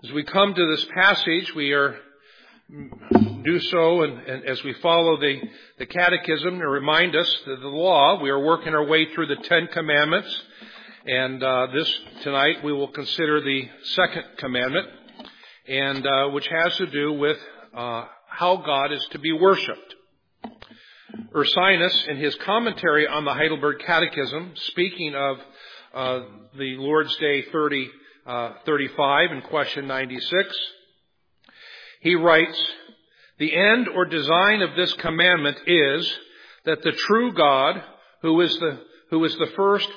As we come to this passage, we do so, and as we follow the catechism to remind us that the law, we are working our way through the Ten Commandments, and tonight we will consider the second commandment, and which has to do with how God is to be worshipped. Ursinus, in his commentary on the Heidelberg Catechism, speaking of the Lord's Day 35 in question 96, he writes, "The end or design of this commandment is that the true God, who in the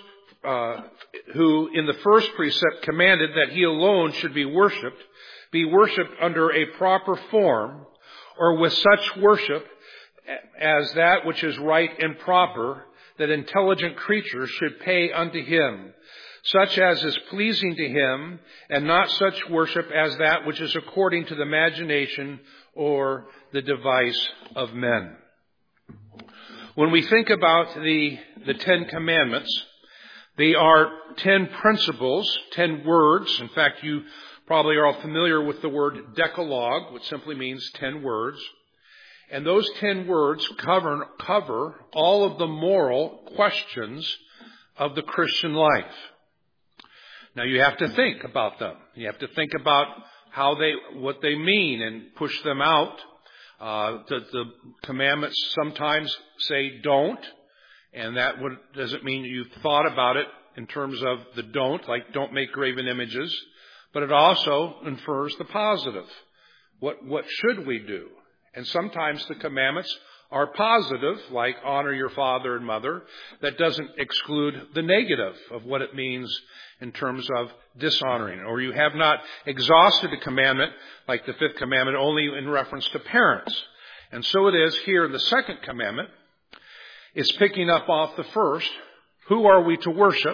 first precept commanded that he alone should be worshipped under a proper form, or with such worship as that which is right and proper, that intelligent creatures should pay unto him, such as is pleasing to him, and not such worship as that which is according to the imagination or the device of men." When we think about the Ten Commandments, they are 10 principles, 10 words. In fact, you probably are all familiar with the word Decalogue, which simply means 10 words. And those 10 words cover all of the moral questions of the Christian life. Now you have to think about them. You have to think about what they mean and push them out. The commandments sometimes say don't, and that doesn't mean you've thought about it in terms of the don't, like don't make graven images, but it also infers the positive. What should we do? And sometimes the commandments are positive, like honor your father and mother. That doesn't exclude the negative of what it means in terms of dishonoring. Or you have not exhausted a commandment, like the fifth commandment, only in reference to parents. And so it is here in the second commandment. It's picking up off the first. Who are we to worship?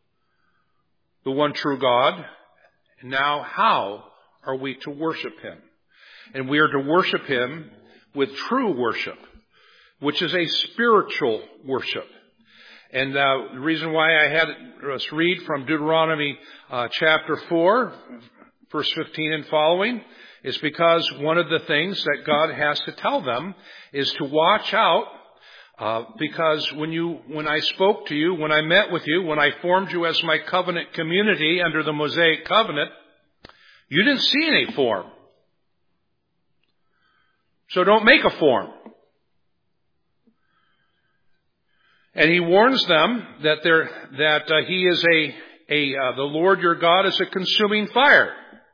The one true God. And now how are we to worship him? And we are to worship him with true worship, which is a spiritual worship. And the reason why I had us read from Deuteronomy chapter 4, verse 15 and following, is because one of the things that God has to tell them is to watch out, because when I spoke to you, when I met with you, when I formed you as my covenant community under the Mosaic covenant, you didn't see any form. So don't make a form. And he warns them that he is the Lord your God is a consuming fire.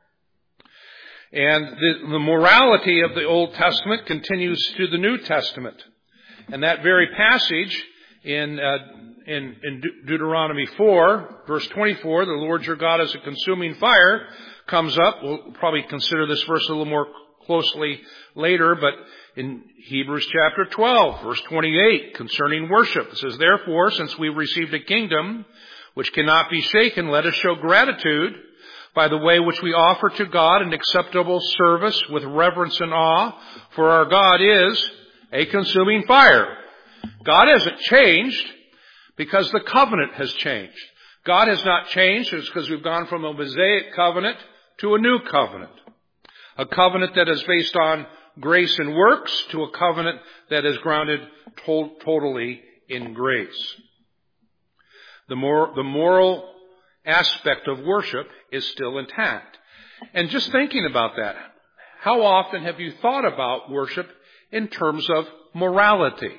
And the morality of the Old Testament continues to the New Testament. And that very passage in Deuteronomy 4, verse 24, the Lord your God is a consuming fire, comes up. We'll probably consider this verse a little more closely later, but in Hebrews chapter 12, verse 28, concerning worship, it says, "Therefore, since we've received a kingdom which cannot be shaken, let us show gratitude by the way which we offer to God an acceptable service with reverence and awe, for our God is a consuming fire." God hasn't changed because the covenant has changed. God has not changed just because we've gone from a Mosaic covenant to a new covenant. A covenant that is based on grace and works to a covenant that is grounded totally in grace. The moral aspect of worship is still intact. And just thinking about that, how often have you thought about worship in terms of morality?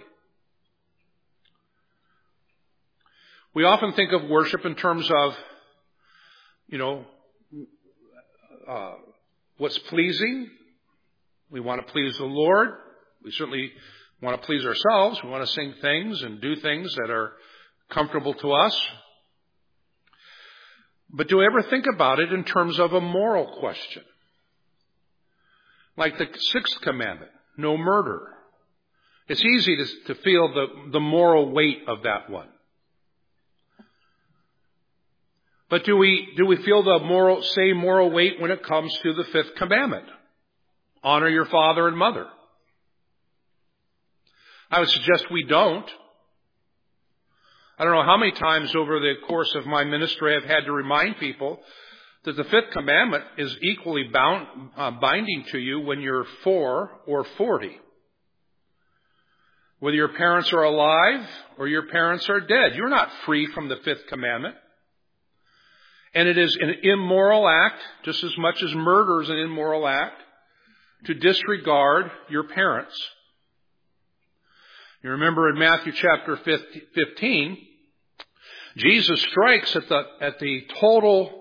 We often think of worship in terms of, what's pleasing. We want to please the Lord. We certainly want to please ourselves. We want to sing things and do things that are comfortable to us. But do we ever think about it in terms of a moral question? Like the sixth commandment, no murder. It's easy to feel the moral weight of that one. But do we feel the same moral weight when it comes to the fifth commandment? Honor your father and mother. I would suggest we don't. I don't know how many times over the course of my ministry I've had to remind people that the fifth commandment is equally binding to you when you're 4 or 40. Whether your parents are alive or your parents are dead, you're not free from the fifth commandment. And it is an immoral act, just as much as murder is an immoral act, to disregard your parents. You remember in Matthew chapter 15, Jesus strikes at the total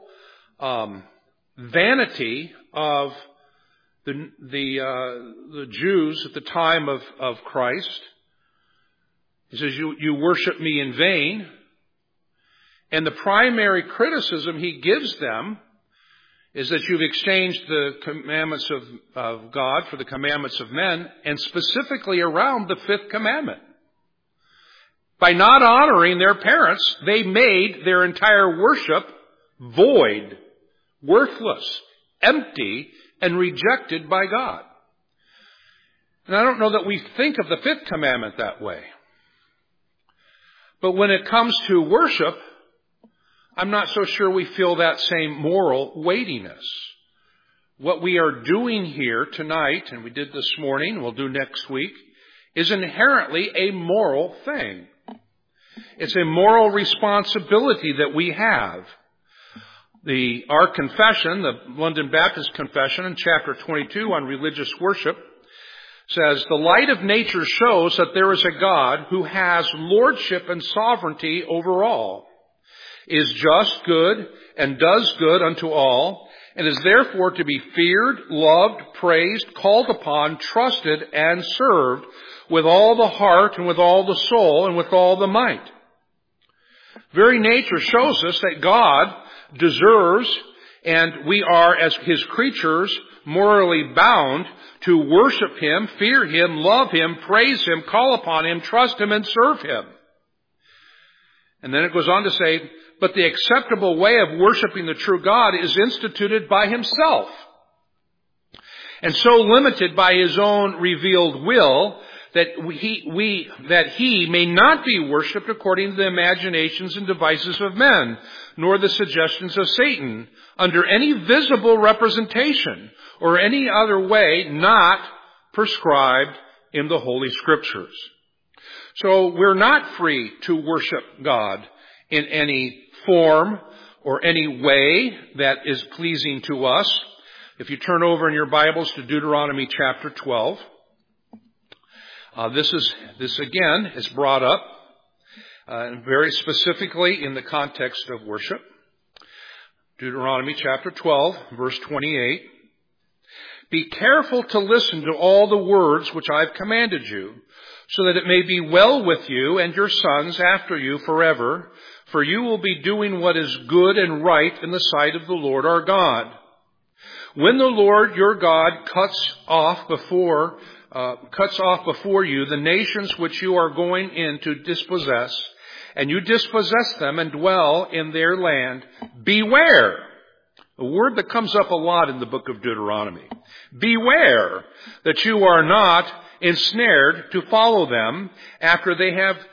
vanity of the Jews at the time of Christ. He says, you worship me in vain. And the primary criticism he gives them is that you've exchanged the commandments of God for the commandments of men, and specifically around the fifth commandment. By not honoring their parents, they made their entire worship void, worthless, empty, and rejected by God. And I don't know that we think of the fifth commandment that way. But when it comes to worship, I'm not so sure we feel that same moral weightiness. What we are doing here tonight, and we did this morning, we'll do next week, is inherently a moral thing. It's a moral responsibility that we have. Our confession, the London Baptist Confession in chapter 22 on religious worship, says, the light of nature shows that there is a God who has lordship and sovereignty over all, is just, good, and does good unto all, and is therefore to be feared, loved, praised, called upon, trusted, and served with all the heart and with all the soul and with all the might. Very nature shows us that God deserves, and we are, as His creatures, morally bound to worship Him, fear Him, love Him, praise Him, call upon Him, trust Him, and serve Him. And then it goes on to say, but the acceptable way of worshiping the true God is instituted by Himself, and so limited by His own revealed will that He may not be worshipped according to the imaginations and devices of men, nor the suggestions of Satan, under any visible representation or any other way not prescribed in the Holy Scriptures. So we're not free to worship God in any form or any way that is pleasing to us. If you turn over in your Bibles to Deuteronomy chapter 12, this again is brought up very specifically in the context of worship. Deuteronomy chapter 12, verse 28. Be careful to listen to all the words which I have commanded you, so that it may be well with you and your sons after you forever, for you will be doing what is good and right in the sight of the Lord our God. When the Lord your God cuts off before you the nations which you are going in to dispossess, and you dispossess them and dwell in their land, beware. A word that comes up a lot in the book of Deuteronomy. Beware that you are not ensnared to follow them after they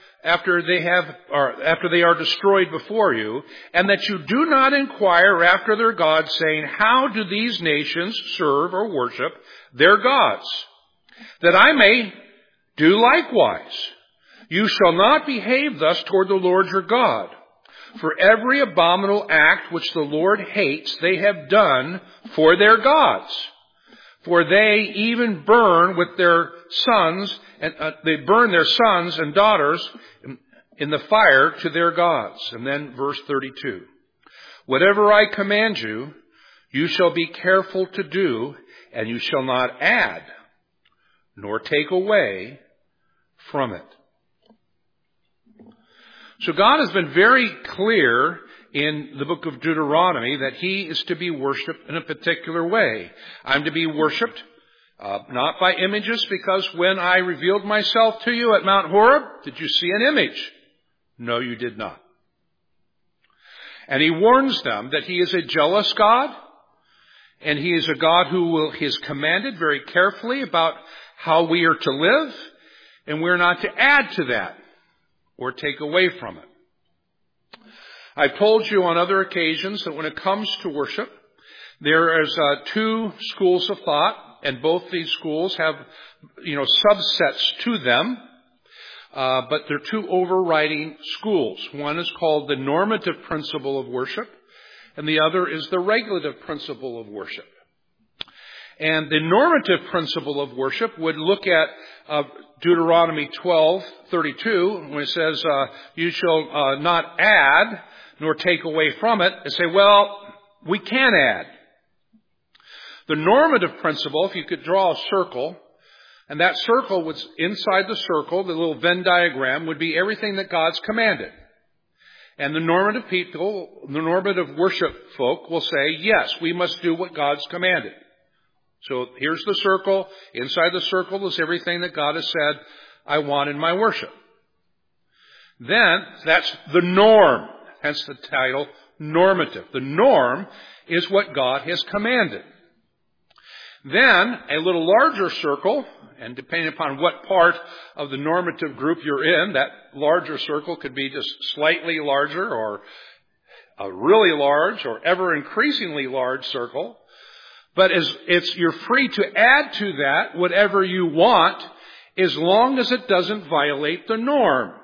are destroyed before you, and that you do not inquire after their gods, saying, how do these nations serve or worship their gods? That I may do likewise. You shall not behave thus toward the Lord your God. For every abominable act which the Lord hates, they have done for their gods. For they even burn with their sons, and they burn their sons and daughters in the fire to their gods. And then verse 32. Whatever I command you, you shall be careful to do, and you shall not add, nor take away from it. So God has been very clear in the book of Deuteronomy that He is to be worshipped in a particular way. I'm to be worshipped not by images, because when I revealed myself to you at Mount Horeb, did you see an image? No, you did not. And He warns them that He is a jealous God, and He is a God who has commanded very carefully about how we are to live, and we're not to add to that or take away from it. I've told you on other occasions that when it comes to worship, there is two schools of thought, and both these schools have, subsets to them, but they're two overriding schools. One is called the normative principle of worship, and the other is the regulative principle of worship. And the normative principle of worship would look at Deuteronomy 12:32, when it says, you shall not add nor take away from it, and say, well, we can add. The normative principle, if you could draw a circle, and that circle was inside the circle, the little Venn diagram, would be everything that God's commanded. And the normative people, the normative worship folk will say, yes, we must do what God's commanded. So here's the circle. Inside the circle is everything that God has said, I want in my worship. Then, that's the norm. Hence the title, normative. The norm is what God has commanded. Then, a little larger circle, and depending upon what part of the normative group you're in, that larger circle could be just slightly larger or a really large or ever increasingly large circle. But you're free to add to that whatever you want as long as it doesn't violate the norm.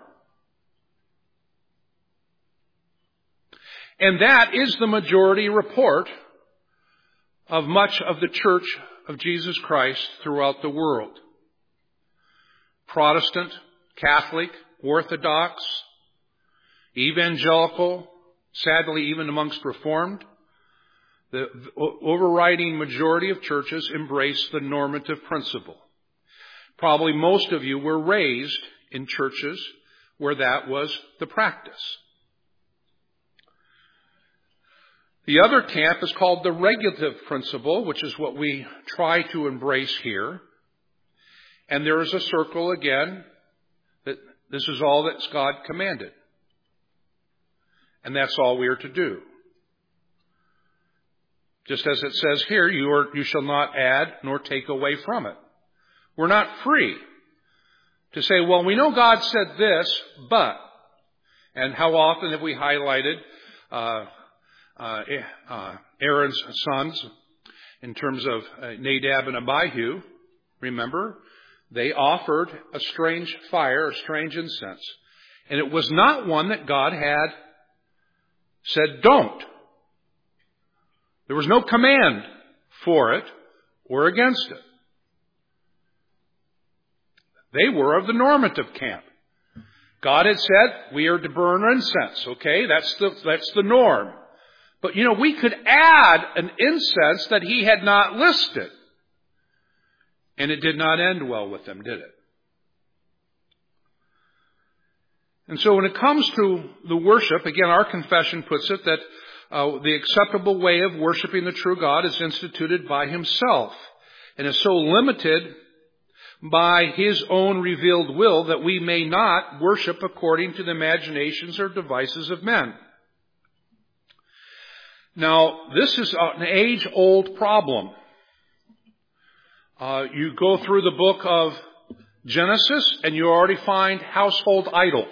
And that is the majority report of much of the Church of Jesus Christ throughout the world. Protestant, Catholic, Orthodox, Evangelical, sadly even amongst Reformed, the overriding majority of churches embrace the normative principle. Probably most of you were raised in churches where that was the practice. The other camp is called the regulative principle, which is what we try to embrace here. And there is a circle again that this is all that God commanded. And that's all we are to do. Just as it says here, you shall not add nor take away from it. We're not free to say, well, we know God said this, but, and how often have we highlighted Aaron's sons in terms of Nadab and Abihu? Remember, they offered a strange fire, a strange incense. And it was not one that God had said don't. There was no command for it or against it. They were of the normative camp. God had said, we are to burn incense. Okay, that's the norm. But we could add an incense that he had not listed. And it did not end well with them, did it? And so when it comes to the worship, again, our confession puts it that the acceptable way of worshiping the true God is instituted by himself and is so limited by his own revealed will that we may not worship according to the imaginations or devices of men. Now, this is an age-old problem. You go through the book of Genesis and you already find household idols.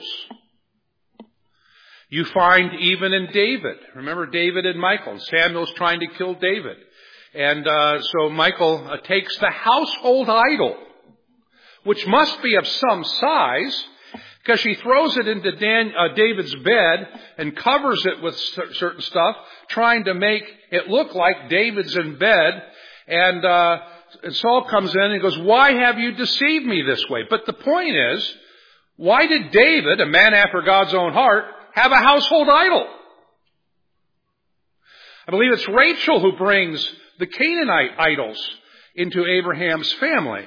You find even in David. Remember David and Michal. Samuel's trying to kill David. And so Michal takes the household idol, which must be of some size, because she throws it into David's bed and covers it with certain stuff, trying to make it look like David's in bed. And Saul comes in and goes, why have you deceived me this way? But the point is, why did David, a man after God's own heart, have a household idol? I believe it's Rachel who brings the Canaanite idols into Abraham's family.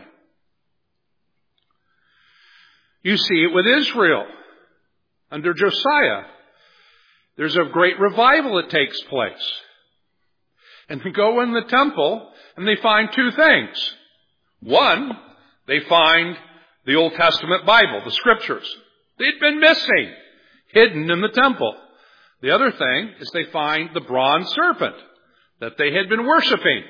You see it with Israel under Josiah. There's a great revival that takes place. And they go in the temple and they find two things. One, they find the Old Testament Bible, the Scriptures. They'd been missing, hidden in the temple. The other thing is they find the bronze serpent that they had been worshiping.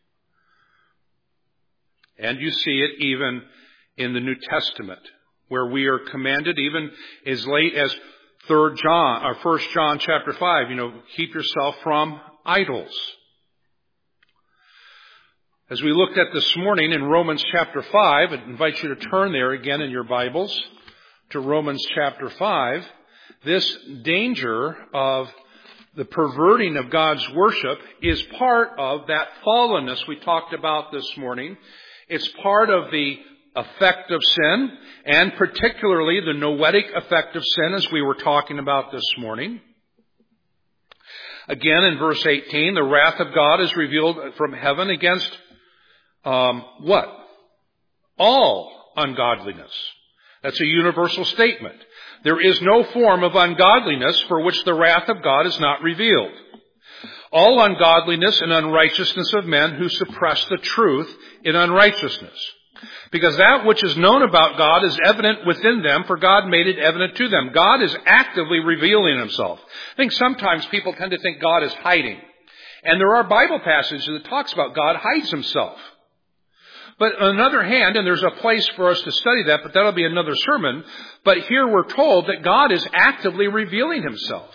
And you see it even in the New Testament, where we are commanded even as late as 1 John chapter 5, keep yourself from idols. As we looked at this morning in Romans chapter 5, I invite you to turn there again in your Bibles to Romans chapter 5. This danger of the perverting of God's worship is part of that fallenness we talked about this morning. It's part of the effect of sin, and particularly the noetic effect of sin, as we were talking about this morning. Again, in verse 18, the wrath of God is revealed from heaven against what? All ungodliness. That's a universal statement. There is no form of ungodliness for which the wrath of God is not revealed. All ungodliness and unrighteousness of men who suppress the truth in unrighteousness. Because that which is known about God is evident within them, for God made it evident to them. God is actively revealing himself. I think sometimes people tend to think God is hiding. And there are Bible passages that talks about God hides himself. But on the other hand, and there's a place for us to study that, but that'll be another sermon, but here we're told that God is actively revealing himself.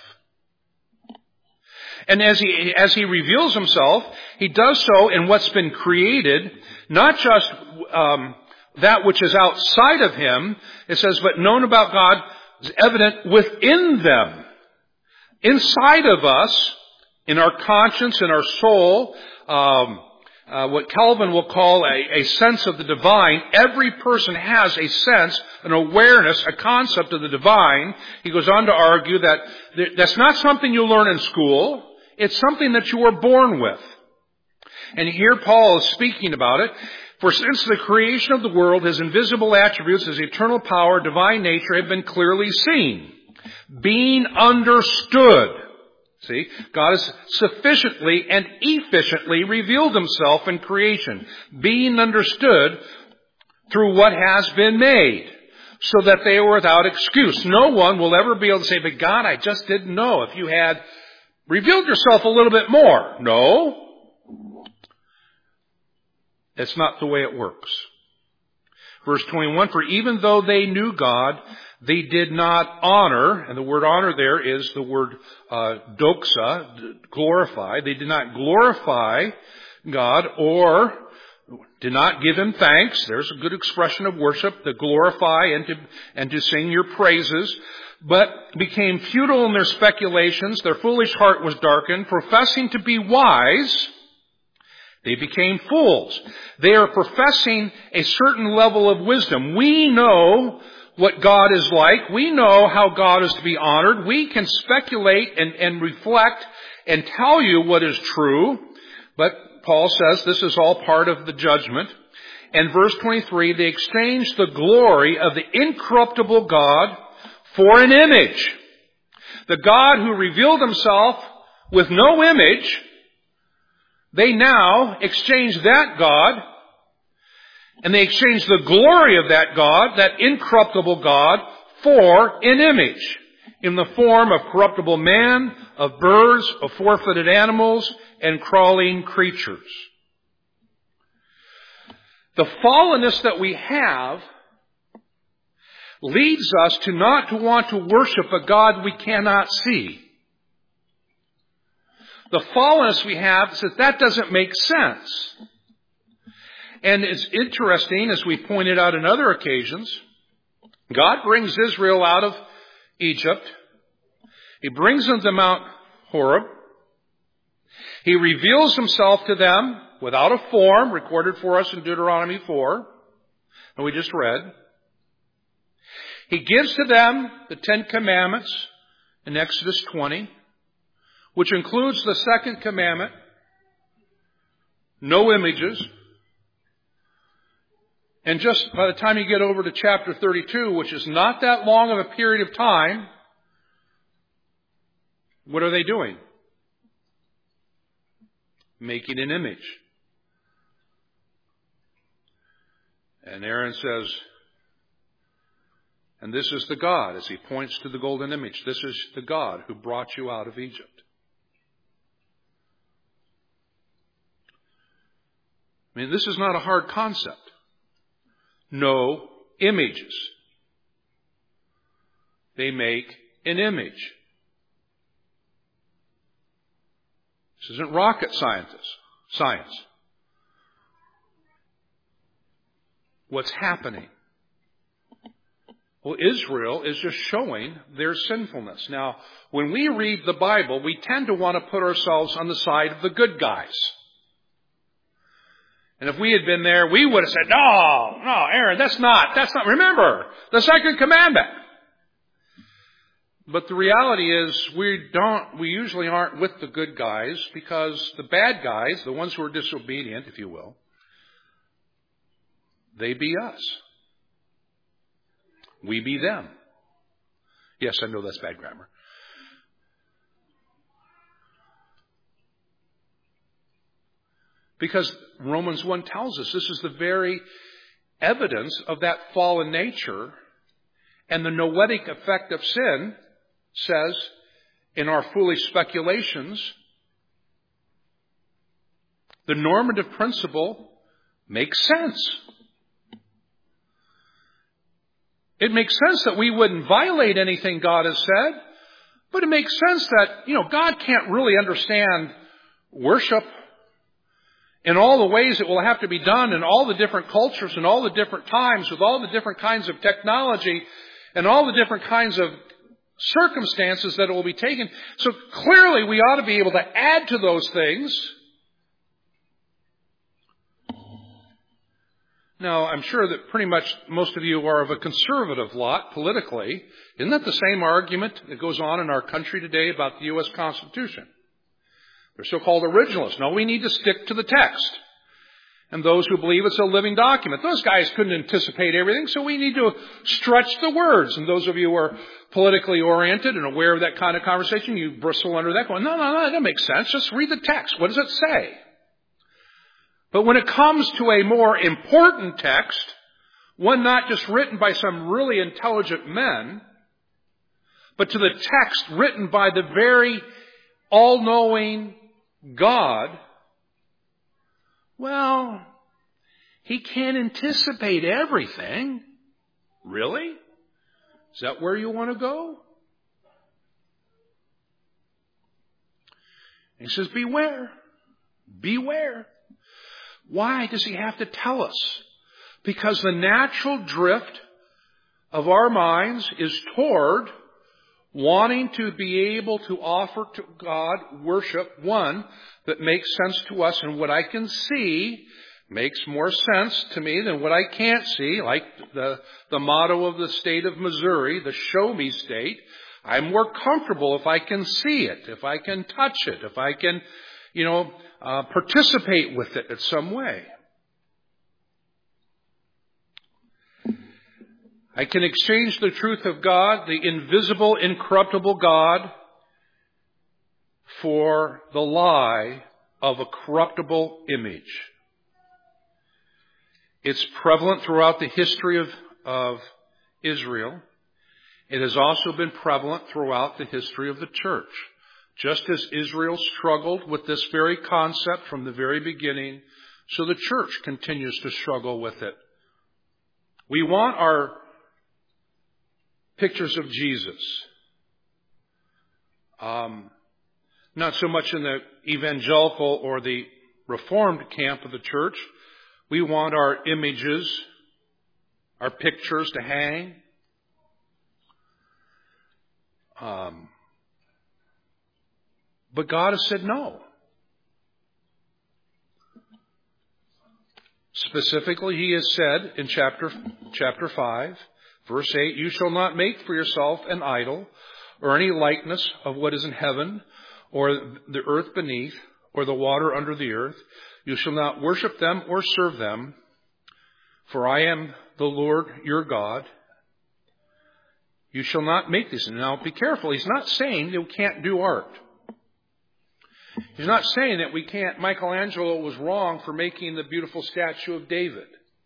And as he reveals himself, he does so in what's been created, not just that which is outside of him. It says, but known about God is evident within them. Inside of us, in our conscience, in our soul, what Calvin will call a sense of the divine. Every person has a sense, an awareness, a concept of the divine. He goes on to argue that that's not something you learn in school. It's something that you were born with. And here Paul is speaking about it. For since the creation of the world, his invisible attributes, his eternal power, divine nature have been clearly seen, being understood. See, God has sufficiently and efficiently revealed himself in creation, being understood through what has been made, so that they are without excuse. No one will ever be able to say, but God, I just didn't know. If you had revealed yourself a little bit more. No. That's not the way it works. Verse 21, for even though they knew God, they did not honor, and the word honor there is the word doxa, glorify. They did not glorify God or did not give him thanks. There's a good expression of worship, to glorify and to sing your praises, but became futile in their speculations. Their foolish heart was darkened. Professing to be wise, they became fools. They are professing a certain level of wisdom. We know what God is like. We know how God is to be honored. We can speculate and reflect and tell you what is true. But Paul says this is all part of the judgment. And verse 23, they exchanged the glory of the incorruptible God for an image. The God who revealed himself with no image, they now exchange that God, and they exchange the glory of that God, that incorruptible God, for an image in the form of corruptible man, of birds, of four-footed animals, and crawling creatures. The fallenness that we have leads us to not to want to worship a God we cannot see. The fallenness we have says that doesn't make sense. And it's interesting, as we pointed out on other occasions, God brings Israel out of Egypt. He brings them to Mount Horeb. He reveals himself to them without a form, recorded for us in Deuteronomy 4, and we just read. He gives to them the 10 Commandments in Exodus 20, which includes the second commandment, no images. And just by the time you get over to chapter 32, which is not that long of a period of time, what are they doing? Making an image. And Aaron says, and this is the God, as he points to the golden image, this is the God who brought you out of Egypt. I mean, this is not a hard concept. No images. They make an image. This isn't rocket science. What's happening? Well, Israel is just showing their sinfulness. Now, when we read the Bible, we tend to want to put ourselves on the side of the good guys. And if we had been there, we would have said, no, Aaron, that's not. Remember, the second commandment. But the reality is we usually aren't with the good guys, because the bad guys, the ones who are disobedient, if you will, they be us. We be them. Yes, I know that's bad grammar. Because Romans 1 tells us this is the very evidence of that fallen nature, and the noetic effect of sin says, in our foolish speculations, the normative principle makes sense. It makes sense that we wouldn't violate anything God has said, but it makes sense that, God can't really understand worship in all the ways it will have to be done in all the different cultures and all the different times with all the different kinds of technology and all the different kinds of circumstances that it will be taken. So clearly we ought to be able to add to those things. Now, I'm sure that pretty much most of you are of a conservative lot politically. Isn't that the same argument that goes on in our country today about the U.S. Constitution? They're so-called originalists. No, we need to stick to the text. And those who believe it's a living document. Those guys couldn't anticipate everything, so we need to stretch the words. And those of you who are politically oriented and aware of that kind of conversation, you bristle under that going, no, that doesn't make sense. Just read the text. What does it say? But when it comes to a more important text, one not just written by some really intelligent men, but to the text written by the very all-knowing God, well, He can't anticipate everything. Really? Is that where you want to go? He says, beware. Beware. Why does He have to tell us? Because the natural drift of our minds is toward wanting to be able to offer to God worship, one, that makes sense to us, and what I can see makes more sense to me than what I can't see, like the motto of the state of Missouri, the show me state. I'm more comfortable if I can see it, if I can touch it, if I can, participate with it in some way. I can exchange the truth of God, the invisible, incorruptible God, for the lie of a corruptible image. It's prevalent throughout the history of Israel. It has also been prevalent throughout the history of the church. Just as Israel struggled with this very concept from the very beginning, so the church continues to struggle with it. We want our pictures of Jesus, not so much in the evangelical or the Reformed camp of the church. We want our images, our pictures to hang. But God has said no. Specifically, He has said in chapter 5, verse 8, you shall not make for yourself an idol or any likeness of what is in heaven or the earth beneath or the water under the earth. You shall not worship them or serve them, for I am the Lord your God. You shall not make these. Now be careful. He's not saying you can't do art. He's not saying that we can't. Michelangelo was wrong for making the beautiful statue of David,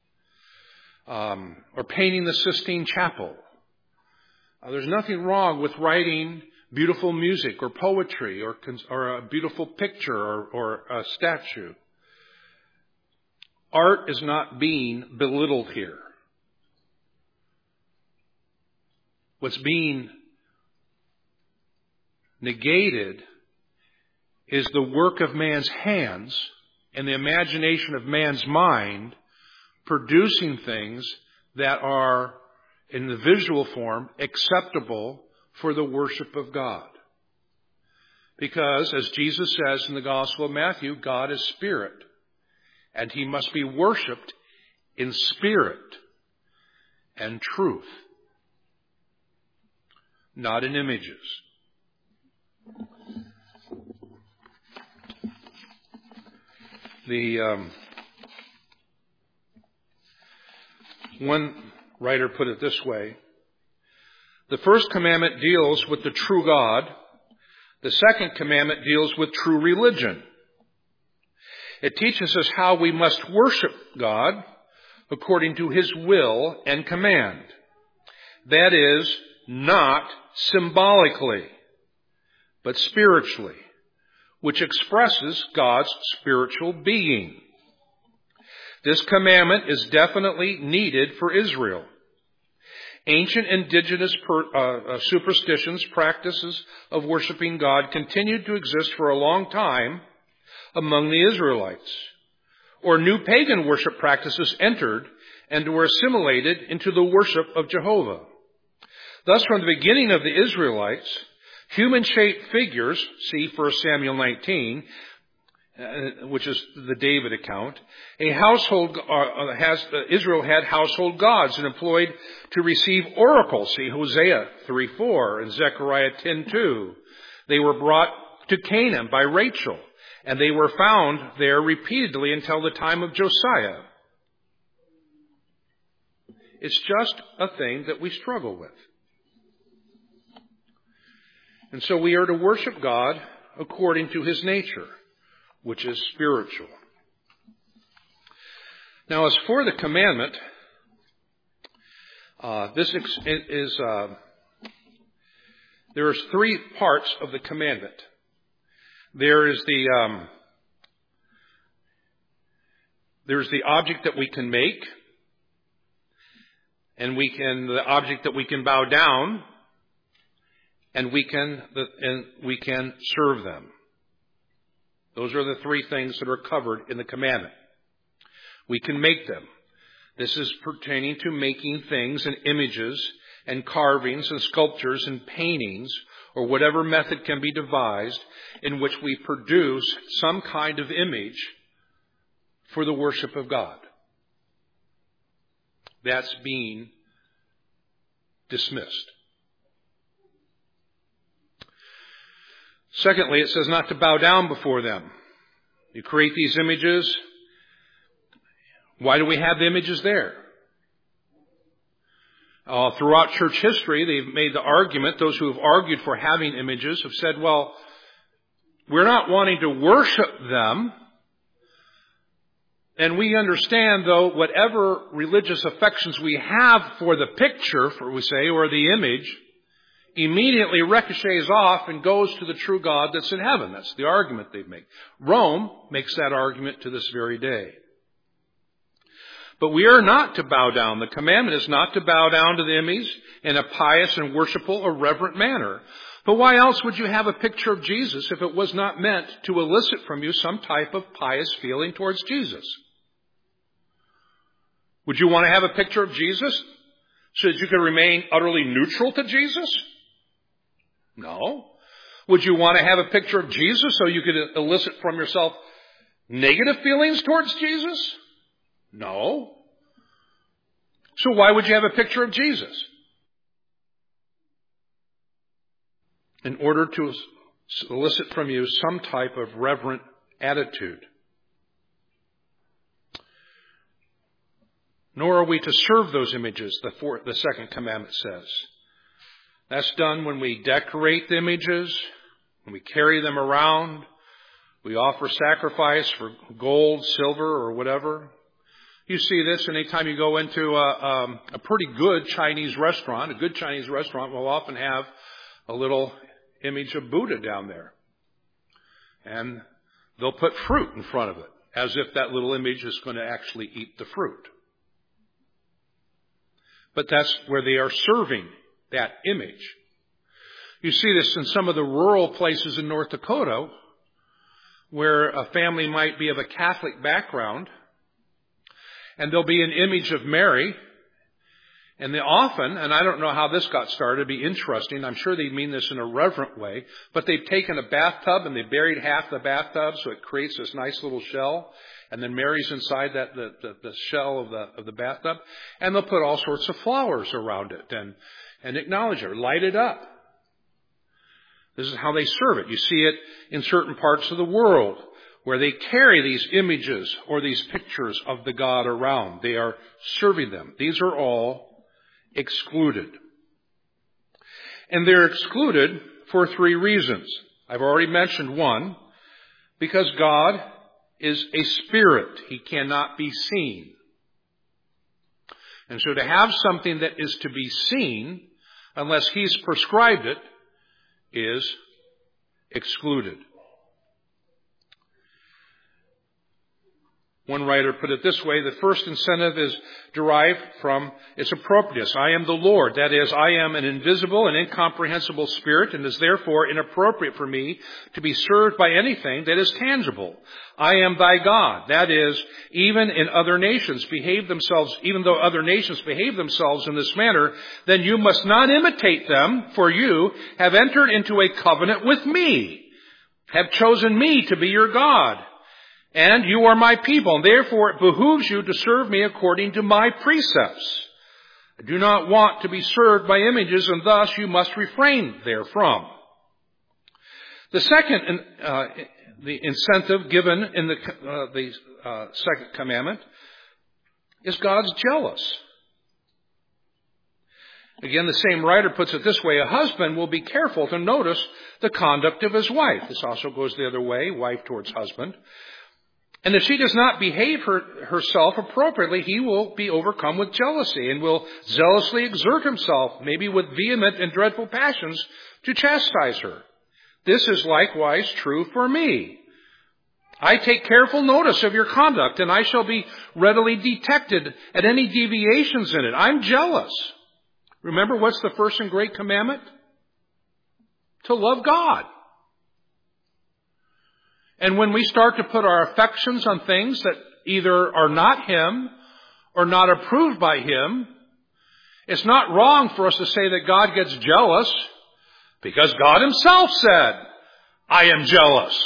or painting the Sistine Chapel. There's nothing wrong with writing beautiful music or poetry or a beautiful picture or a statue. Art is not being belittled here. What's being Negated is the work of man's hands and the imagination of man's mind producing things that are, in the visual form, acceptable for the worship of God. Because, as Jesus says in the Gospel of Matthew, God is spirit, and he must be worshipped in spirit and truth, not in images. One writer put it this way: the first commandment deals with the true God. The second commandment deals with true religion. It teaches us how we must worship God according to his will and command. That is, not symbolically, but spiritually, which expresses God's spiritual being. This commandment is definitely needed for Israel. Ancient indigenous superstitions, practices of worshiping God continued to exist for a long time among the Israelites. Or new pagan worship practices entered and were assimilated into the worship of Jehovah. Thus, from the beginning of the Israelites, human-shaped figures, see 1 Samuel 19, which is the David account, Israel had household gods and employed to receive oracles, see Hosea 3:4 and Zechariah 10:2. They were brought to Canaan by Rachel, and they were found there repeatedly until the time of Josiah. It's just a thing that we struggle with. And so we are to worship God according to his nature, which is spiritual. Now, as for the commandment, there's three parts of the commandment. There is there's the object that we can make, and the object that we can bow down, and we can serve them. Those are the three things that are covered in the commandment. We can make them. This is pertaining to making things and images and carvings and sculptures and paintings, or whatever method can be devised in which we produce some kind of image for the worship of God. That's being dismissed. Secondly, it says not to bow down before them. You create these images. Why do we have the images there? Throughout church history, they've made the argument, those who have argued for having images have said, well, we're not wanting to worship them. And we understand, though, whatever religious affections we have for the picture, or the image, immediately ricochets off and goes to the true God that's in heaven. That's the argument they've made. Rome makes that argument to this very day. But we are not to bow down. The commandment is not to bow down to the image in a pious and worshipful or reverent manner. But why else would you have a picture of Jesus if it was not meant to elicit from you some type of pious feeling towards Jesus? Would you want to have a picture of Jesus so that you could remain utterly neutral to Jesus? No. Would you want to have a picture of Jesus so you could elicit from yourself negative feelings towards Jesus? No. So why would you have a picture of Jesus? In order to elicit from you some type of reverent attitude. Nor are we to serve those images, the second commandment says. That's done when we decorate the images, when we carry them around, we offer sacrifice for gold, silver, or whatever. You see this anytime you go into a pretty good Chinese restaurant. A good Chinese restaurant will often have a little image of Buddha down there. And they'll put fruit in front of it, as if that little image is going to actually eat the fruit. But that's where they are serving that image. You see this in some of the rural places in North Dakota where a family might be of a Catholic background, and there'll be an image of Mary. And they often, and I don't know how this got started, it'd be interesting, I'm sure they mean this in a reverent way, but they've taken a bathtub and they buried half the bathtub so it creates this nice little shell, and then Mary's inside that the shell of the bathtub, and they'll put all sorts of flowers around it and acknowledge her, light it up. This is how they serve it. You see it in certain parts of the world where they carry these images or these pictures of the God around. They are serving them. These are all excluded. And they're excluded for 3 reasons. I've already mentioned one, because God is a spirit. He cannot be seen. And so to have something that is to be seen, unless He's prescribed it, is excluded. One writer put it this way: the first incentive is derived from its appropriateness. I am the Lord. That is, I am an invisible and incomprehensible spirit, and is therefore inappropriate for me to be served by anything that is tangible. I am thy God. That is, even though other nations behave themselves in this manner, then you must not imitate them, for you have entered into a covenant with me, have chosen me to be your God. And you are my people, and therefore it behooves you to serve me according to my precepts. I do not want to be served by images, and thus you must refrain therefrom. The second the incentive given in the second commandment is God's jealous. Again, the same writer puts it this way: a husband will be careful to notice the conduct of his wife. This also goes the other way, wife towards husband. And if she does not behave herself appropriately, he will be overcome with jealousy and will zealously exert himself, maybe with vehement and dreadful passions, to chastise her. This is likewise true for me. I take careful notice of your conduct, and I shall be readily detected at any deviations in it. I'm jealous. Remember, what's the first and great commandment? To love God. And when we start to put our affections on things that either are not Him or not approved by Him, it's not wrong for us to say that God gets jealous, because God Himself said, I am jealous.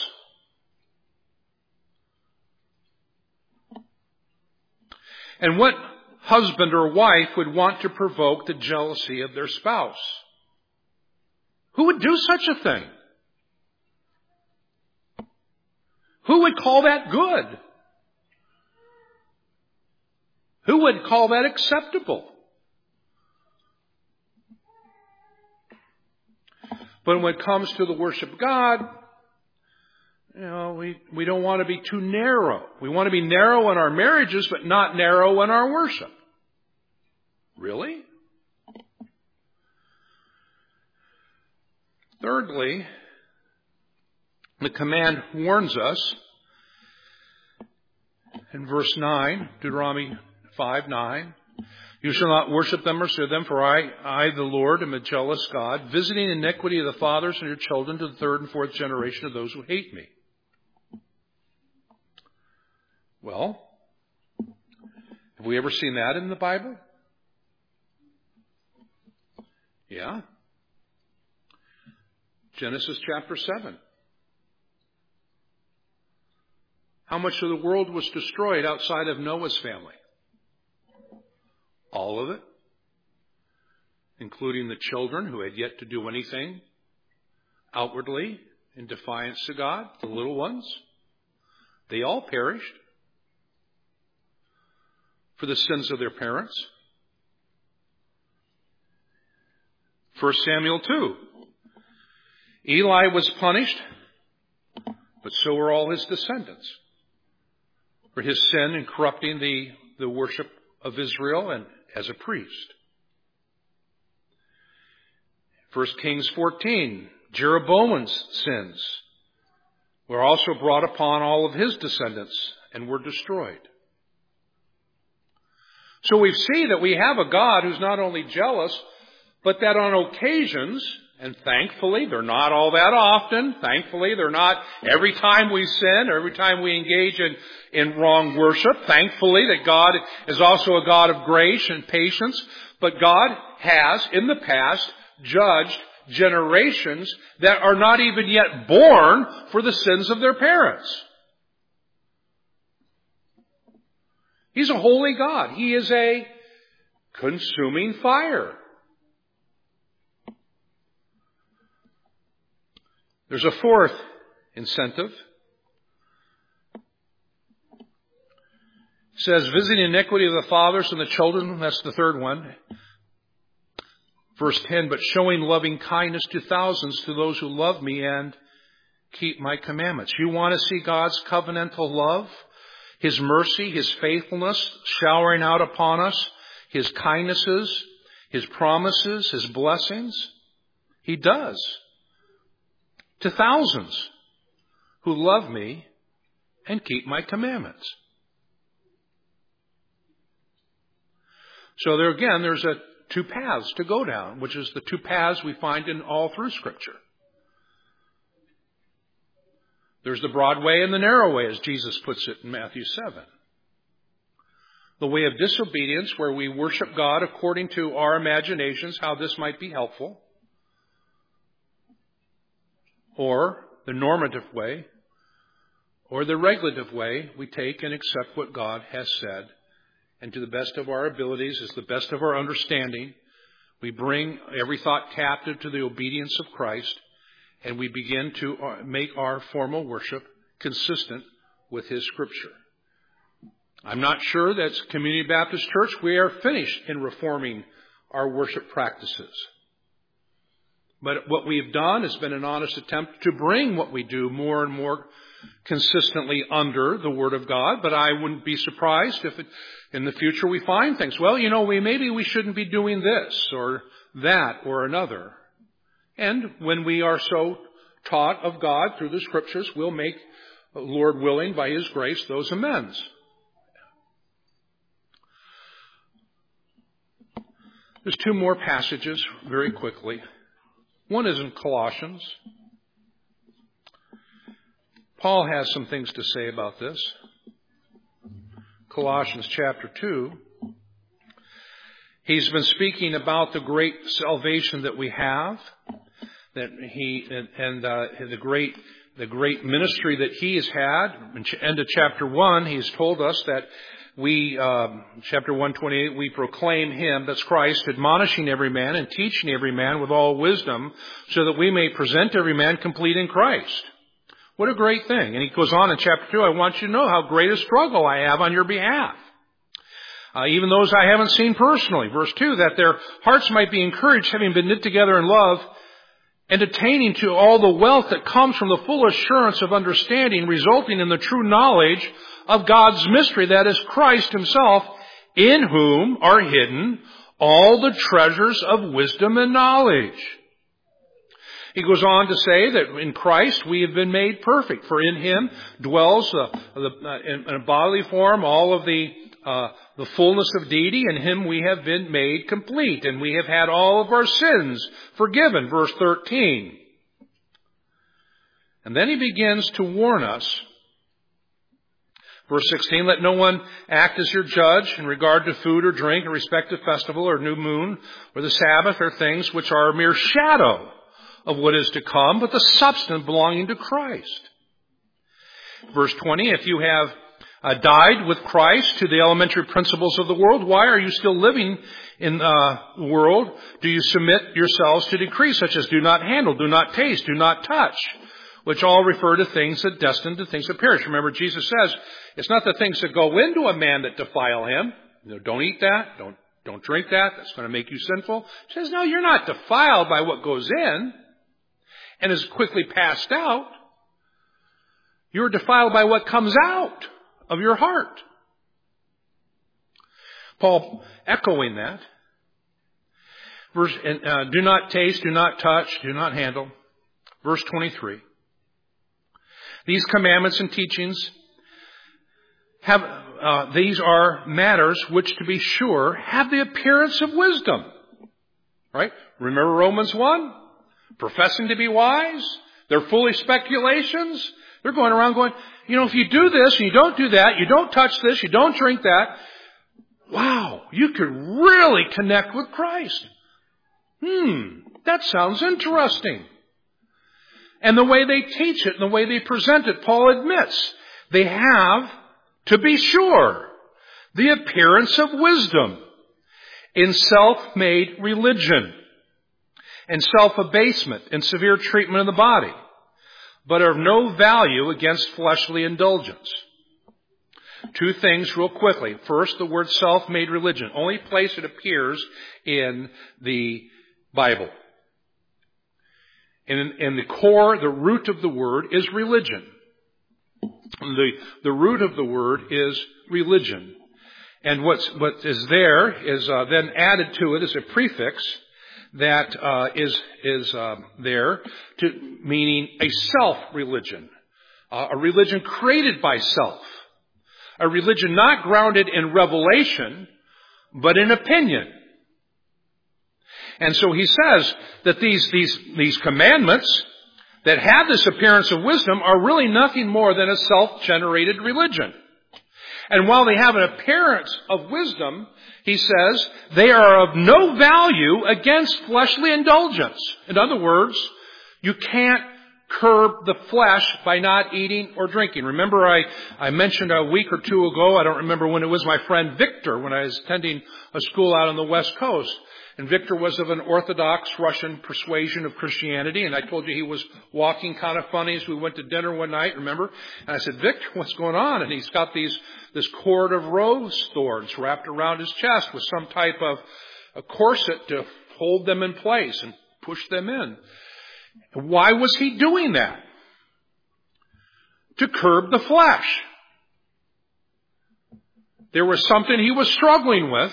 And what husband or wife would want to provoke the jealousy of their spouse? Who would do such a thing? Who would call that good? Who would call that acceptable? But when it comes to the worship of God, we don't want to be too narrow. We want to be narrow in our marriages, but not narrow in our worship. Really? Thirdly, the command warns us in verse 9, Deuteronomy 5:9, you shall not worship them or serve them, for I, the Lord, am a jealous God, visiting iniquity of the fathers and your children to the 3rd and 4th generation of those who hate me. Well, have we ever seen that in the Bible? Yeah. Genesis chapter 7. How much of the world was destroyed outside of Noah's family? All of it, including the children who had yet to do anything outwardly in defiance to God, the little ones. They all perished for the sins of their parents. 1 Samuel 2. Eli was punished, but so were all his descendants, for his sin in corrupting the worship of Israel and as a priest. 1 Kings 14, Jeroboam's sins were also brought upon all of his descendants and were destroyed. So we see that we have a God who's not only jealous, but that on occasions, And thankfully, they're not all that often. Thankfully, they're not every time we sin or every time we engage in wrong worship. Thankfully, that God is also a God of grace and patience. But God has, in the past, judged generations that are not even yet born for the sins of their parents. He's a holy God. He is a consuming fire. There's a fourth incentive. It says, visiting iniquity of the fathers and the children. That's the third one. Verse 10, but showing loving kindness to thousands, to those who love me and keep my commandments. You want to see God's covenantal love, His mercy, His faithfulness showering out upon us, His kindnesses, His promises, His blessings? He does. To thousands who love me and keep my commandments. So there again, there's two paths to go down, which is the two paths we find in all through Scripture. There's the broad way and the narrow way, as Jesus puts it in Matthew 7. The way of disobedience, where we worship God according to our imaginations, how this might be helpful. Or the normative way, or the regulative way, we take and accept what God has said. And to the best of our abilities, as the best of our understanding, we bring every thought captive to the obedience of Christ, and we begin to make our formal worship consistent with His Scripture. I'm not sure that as Community Baptist Church we are finished in reforming our worship practices. But what we've done has been an honest attempt to bring what we do more and more consistently under the Word of God. But I wouldn't be surprised if in the future we find things. Well, maybe we shouldn't be doing this or that or another. And when we are so taught of God through the Scriptures, we'll make, Lord willing, by His grace, those amends. There's two more passages very quickly. One is in Colossians. Paul has some things to say about this. Colossians chapter 2. He's been speaking about the great salvation that we have, that the great ministry that he has had. In the end of chapter 1, he's told us that we, chapter 1:28, we proclaim Him, that's Christ, admonishing every man and teaching every man with all wisdom, so that we may present every man complete in Christ. What a great thing. And he goes on in chapter 2, I want you to know how great a struggle I have on your behalf. Even those I haven't seen personally. Verse 2, that their hearts might be encouraged, having been knit together in love, and attaining to all the wealth that comes from the full assurance of understanding, resulting in the true knowledge of God's mystery, that is Christ Himself, in whom are hidden all the treasures of wisdom and knowledge. He goes on to say that in Christ we have been made perfect, for in Him dwells in a bodily form all of the fullness of deity. In Him we have been made complete, and we have had all of our sins forgiven. Verse 13. And then he begins to warn us. Verse 16, let no one act as your judge in regard to food or drink, in respect of festival or new moon, or the Sabbath, or things which are a mere shadow of what is to come, but the substance belonging to Christ. Verse 20, if you have died with Christ to the elementary principles of the world, why are you still living in the world? Do you submit yourselves to decrees such as do not handle, do not taste, do not touch, which all refer to things that destined to things that perish. Remember, Jesus says, it's not the things that go into a man that defile him. Don't eat that. Don't drink that. That's going to make you sinful. He says, no, you're not defiled by what goes in and is quickly passed out. You're defiled by what comes out of your heart. Paul echoing that. Verse, do not taste, do not touch, do not handle. Verse 23. These commandments and teachings these are matters which, to be sure, have the appearance of wisdom. Right? Remember Romans 1? professing to be wise, their foolish speculations. They're going around going, if you do this and you don't do that, you don't touch this, you don't drink that, wow, you could really connect with Christ. That sounds interesting. And the way they teach it and the way they present it, Paul admits, they have, to be sure, the appearance of wisdom in self-made religion and self-abasement and severe treatment of the body, but are of no value against fleshly indulgence. Two things real quickly. First, the word self-made religion. Only place it appears in the Bible. In the core, the root of the word is religion. The root of the word is religion. And what is there is then added to it as a prefix that is there, meaning a self-religion. A religion created by self. A religion not grounded in revelation, but in opinion. And so he says that these commandments that have this appearance of wisdom are really nothing more than a self-generated religion. And while they have an appearance of wisdom, he says, they are of no value against fleshly indulgence. In other words, you can't curb the flesh by not eating or drinking. Remember I mentioned a week or two ago, I don't remember when it was, my friend Victor, when I was attending a school out on the West Coast. And Victor was of an Orthodox Russian persuasion of Christianity. And I told you he was walking kind of funny as we went to dinner one night, remember? And I said, Victor, what's going on? And he's got this cord of rose thorns wrapped around his chest with some type of a corset to hold them in place and push them in. Why was he doing that? To curb the flesh. There was something he was struggling with.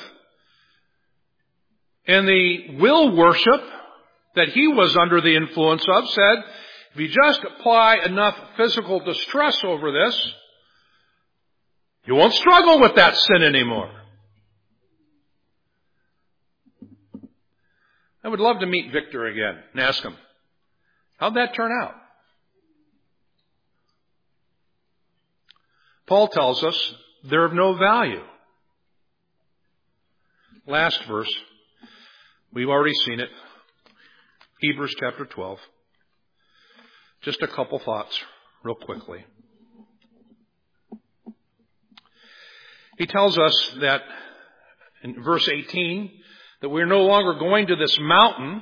And the will worship that he was under the influence of said, if you just apply enough physical distress over this, you won't struggle with that sin anymore. I would love to meet Victor again and ask him, how'd that turn out? Paul tells us they're of no value. Last verse. We've already seen it. Hebrews chapter 12. Just a couple thoughts real quickly. He tells us that in verse 18 that we're no longer going to this mountain,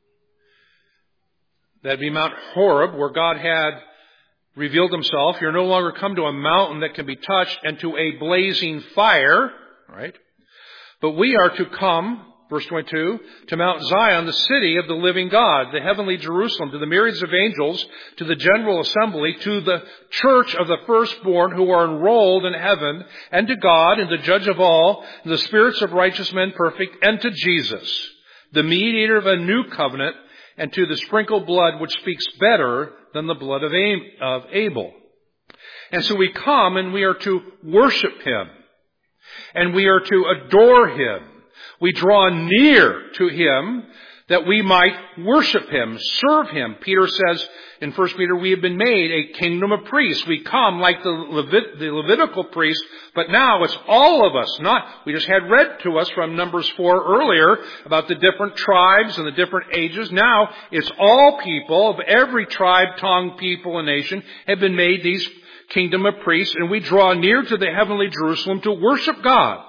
that'd be Mount Horeb, where God had revealed himself. You're no longer come to a mountain that can be touched and to a blazing fire, right? But we are to come, verse 22, to Mount Zion, the city of the living God, the heavenly Jerusalem, to the myriads of angels, to the general assembly, to the church of the firstborn who are enrolled in heaven, and to God, and the judge of all, and the spirits of righteous men perfect, and to Jesus, the mediator of a new covenant, and to the sprinkled blood which speaks better than the blood of Abel. And so we come and we are to worship him, and we are to adore him. We draw near to him that we might worship him, serve him. Peter says in 1 Peter, we have been made a kingdom of priests. We come like the Levitical priests, but now it's all of us. We just had read to us from Numbers 4 earlier about the different tribes and the different ages. Now it's all people of every tribe, tongue, people, and nation have been made these kingdom of priests, and we draw near to the heavenly Jerusalem to worship God.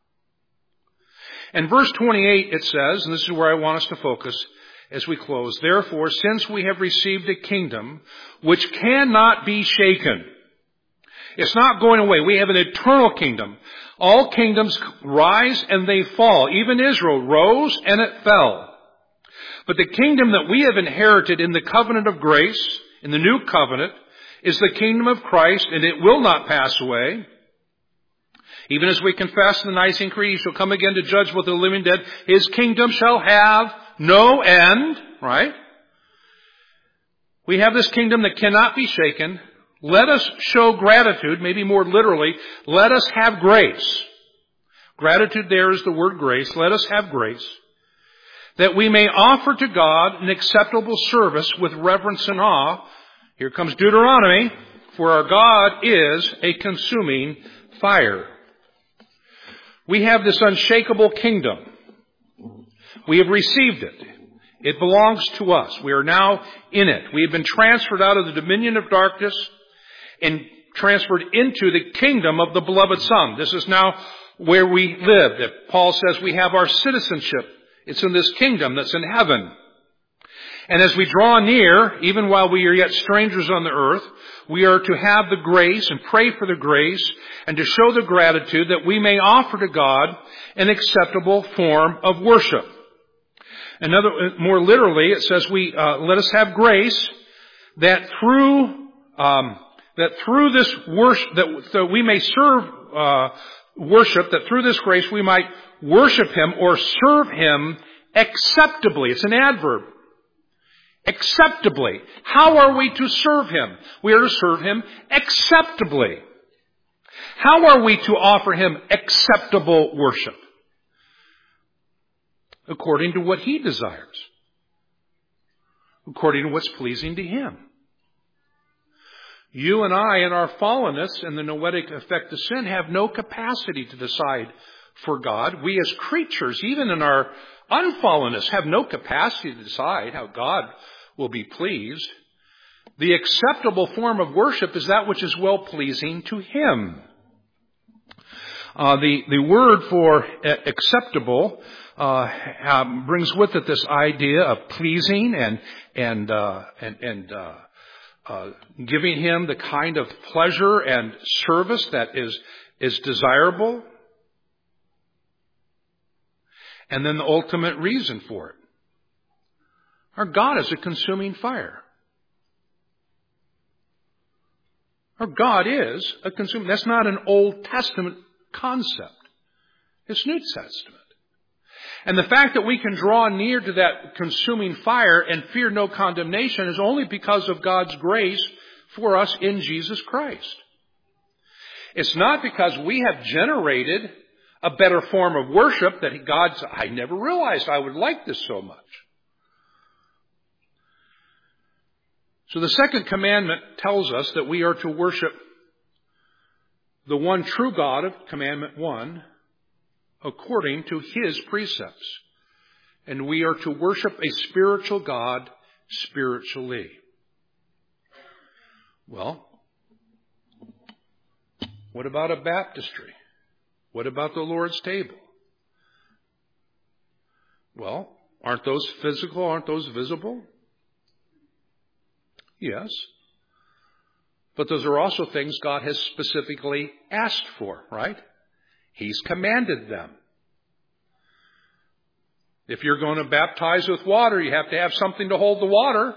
And verse 28, it says, and this is where I want us to focus as we close, therefore, since we have received a kingdom which cannot be shaken, it's not going away. We have an eternal kingdom. All kingdoms rise and they fall. Even Israel rose and it fell. But the kingdom that we have inherited in the covenant of grace, in the new covenant, is the kingdom of Christ, and it will not pass away. Even as we confess in the Nicene Creed, he shall come again to judge both the living and dead. His kingdom shall have no end, right? We have this kingdom that cannot be shaken. Let us show gratitude, maybe more literally, let us have grace. Gratitude there is the word grace. Let us have grace. that we may offer to God an acceptable service with reverence and awe. Here comes Deuteronomy, for our God is a consuming fire. We have this unshakable kingdom. We have received it. It belongs to us. We are now in it. We have been transferred out of the dominion of darkness and transferred into the kingdom of the beloved Son. This is now where we live. That Paul says we have our citizenship. It's in this kingdom that's in heaven. And as we draw near, even while we are yet strangers on the earth, we are to have the grace and pray for the grace and to show the gratitude that we may offer to God an acceptable form of worship. More literally, it says let us have grace that through this worship, that we may serve worship, that through this grace we might worship Him or serve Him acceptably. It's an adverb. Acceptably. How are we to serve Him? We are to serve Him acceptably. How are we to offer Him acceptable worship? According to what He desires. According to what's pleasing to Him. You and I, in our fallenness and the noetic effect of sin, have no capacity to decide for God. We as creatures, even in our unfallenness, have no capacity to decide how God will be pleased. The acceptable form of worship is that which is well-pleasing to Him. The word for acceptable brings with it this idea of pleasing and giving Him the kind of pleasure and service that is desirable. And then the ultimate reason for it. Our God is a consuming fire. Our God is a consuming. That's not an Old Testament concept. It's New Testament. And the fact that we can draw near to that consuming fire and fear no condemnation is only because of God's grace for us in Jesus Christ. It's not because we have generated a better form of worship that God's, I never realized I would like this so much. So the second commandment tells us that we are to worship the one true God of commandment 1 according to His precepts. And we are to worship a spiritual God spiritually. Well, what about a baptistry? What about the Lord's table? Well, aren't those physical? Aren't those visible? Yes. But those are also things God has specifically asked for, right? He's commanded them. If you're going to baptize with water, you have to have something to hold the water.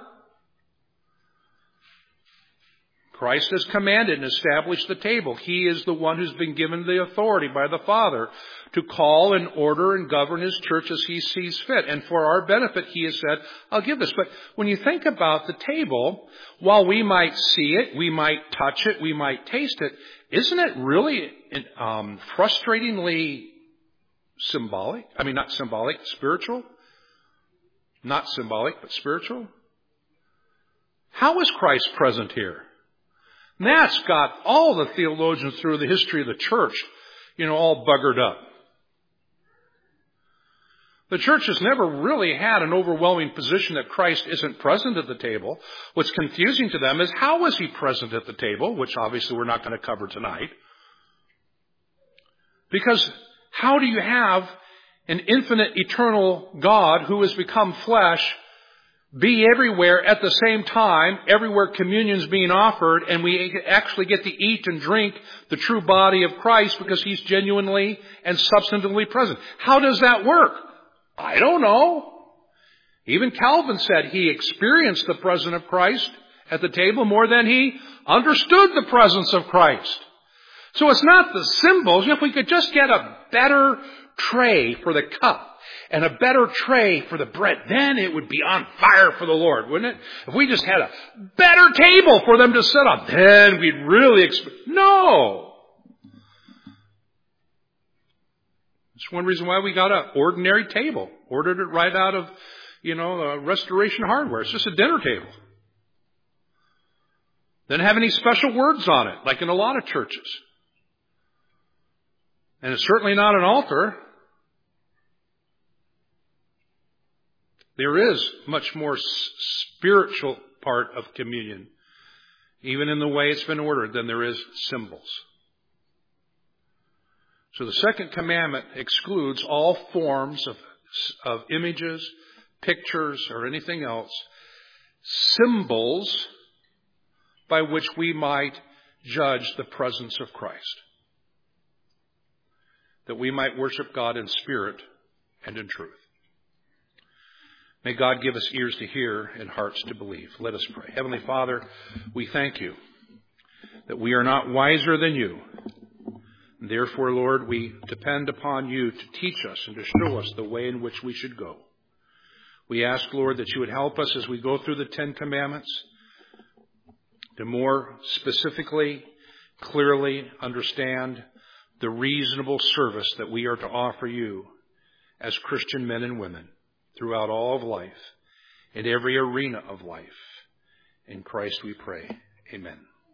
Christ has commanded and established the table. He is the one who's been given the authority by the Father to call and order and govern His church as He sees fit. And for our benefit, He has said, I'll give this. But when you think about the table, while we might see it, we might touch it, we might taste it, isn't it really frustratingly symbolic? I mean, not symbolic, spiritual? Not symbolic, but spiritual? How is Christ present here? And that's got all the theologians through the history of the church, all buggered up. The church has never really had an overwhelming position that Christ isn't present at the table. What's confusing to them is how is He present at the table, which obviously we're not going to cover tonight. Because how do you have an infinite, eternal God who has become flesh be everywhere at the same time, everywhere communion's being offered, and we actually get to eat and drink the true body of Christ because He's genuinely and substantively present? How does that work? I don't know. Even Calvin said he experienced the presence of Christ at the table more than he understood the presence of Christ. So it's not the symbols. If we could just get a better tray for the cup and a better tray for the bread, then it would be on fire for the Lord, wouldn't it? If we just had a better table for them to sit on, then we'd really No! It's one reason why we got an ordinary table. Ordered it right out of, Restoration Hardware. It's just a dinner table. Doesn't have any special words on it, like in a lot of churches. And it's certainly not an altar. There is much more spiritual part of communion, even in the way it's been ordered, than there is symbols. So the second commandment excludes all forms of images, pictures, or anything else, symbols by which we might judge the presence of Christ, that we might worship God in spirit and in truth. May God give us ears to hear and hearts to believe. Let us pray. Heavenly Father, we thank you that we are not wiser than you. Therefore, Lord, we depend upon you to teach us and to show us the way in which we should go. We ask, Lord, that you would help us as we go through the Ten Commandments to more specifically, clearly understand the reasonable service that we are to offer you as Christian men and women throughout all of life, in every arena of life. In Christ we pray. Amen.